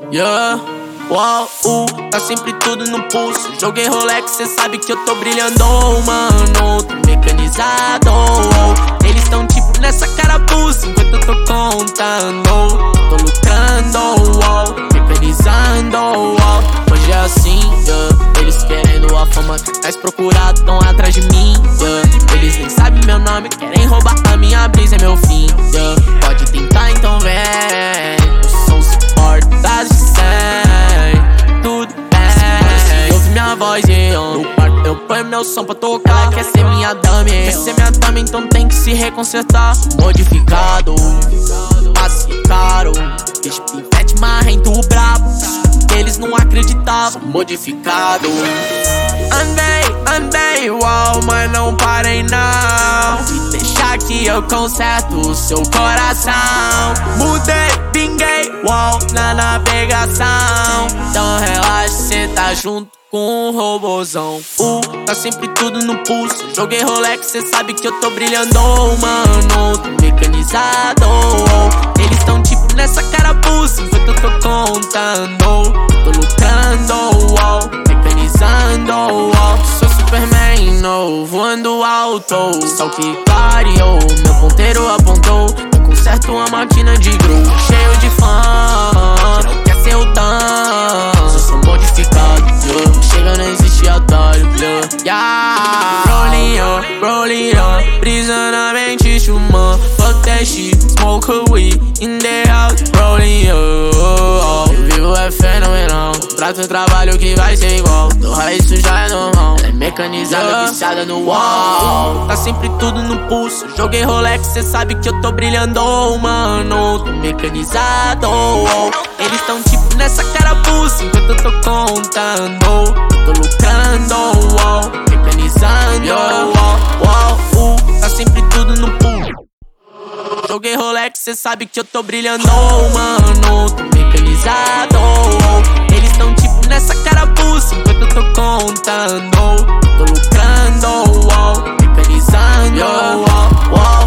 Yeah, uau, tá sempre tudo no pulso. Joguei Rolex, cê sabe que eu tô brilhando, mano. Tô mecanizado, eles tão tipo nessa carapuça enquanto eu tô contando. Tô lucrando, mecanizando, hoje é assim, yeah. Eles querendo a fama, mais procurado, tão atrás de mim, yeah. Eles nem sabem meu nome, querem roubar a minha brisa, é meu fim, yeah. Pode tentar, então vem. Eu sou os portas de 100, tudo bem. Ouve minha voz e no quarto eu ponho meu som pra tocar. Ela quer ser minha dama, quer ser minha dama, então tem que se reconsertar. Modificado, passe caro, bicho pivete marrento brabo, eles não acreditavam. Modificado, andei, uau, mas não parei não. Se deixar que eu conserto o seu coração. Mudei, pinguei, uau, na navegação. Então relaxa, cê tá junto com um robozão. Tá sempre tudo no pulso. Joguei Rolex, cê sabe que eu tô brilhando, mano. Tô mecanizado, eles tão tipo nessa carapuça enquanto eu tô contando. Tô lucrando, mecanizando, sou Superman, voando alto. Só o que clareou, meu ponteiro apontou. Eu conserto uma máquina de groove, cheio de fã. Não quer ser o Dan, eu sou modificado, yeah. Chega, não existe atalho, yeah. Rolling up, brisa na mente, chumã. Fuck that shit, smoke a weed in the house, rolling up. Eu vivo é fenomenal, trato o trabalho que vai ser igual. Torra, isso já é normal. Ela é mecanizada, viciada no wall. Tá sempre tudo no pulso. Joguei Rolex, cê sabe que eu tô brilhando, mano. Tô mecanizado, eles tão tipo nessa carapuça enquanto eu tô contando. Tô lucrando, mecanizando, tá sempre tudo no pulso. Joguei Rolex, cê sabe que eu tô brilhando, mano. Tô mecanizado, eles tão tipo nessa carapuça enquanto eu tô contando. Tô lucrando, mecanizando,